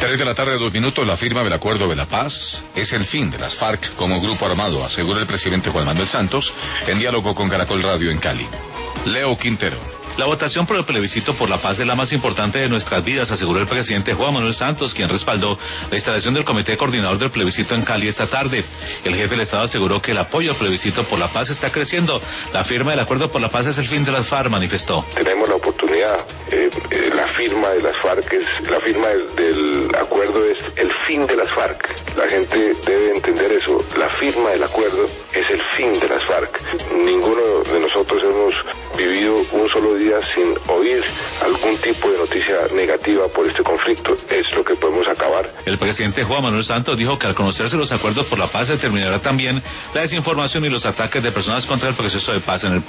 3 de la tarde, 2 minutos. La firma del Acuerdo de la Paz es el fin de las FARC como grupo armado, asegura el presidente Juan Manuel Santos en diálogo con Caracol Radio en Cali. Leo Quintero. La votación por el plebiscito por la paz es la más importante de nuestras vidas, aseguró el presidente Juan Manuel Santos, quien respaldó la instalación del comité coordinador del plebiscito en Cali esta tarde. El jefe del Estado aseguró que el apoyo al plebiscito por la paz está creciendo. La firma del acuerdo por la paz es el fin de las FARC, manifestó. Tenemos la oportunidad, la firma de las FARC, la firma del acuerdo es el fin de las FARC. La gente debe entender eso. La firma del acuerdo es el fin de las FARC. Ninguno de nosotros hemos vivido un solo día sin oír algún tipo de noticia negativa por este conflicto. Es lo que podemos acabar. El presidente Juan Manuel Santos dijo que al conocerse los acuerdos por la paz se terminará también la desinformación y los ataques de personas contra el proceso de paz en el país.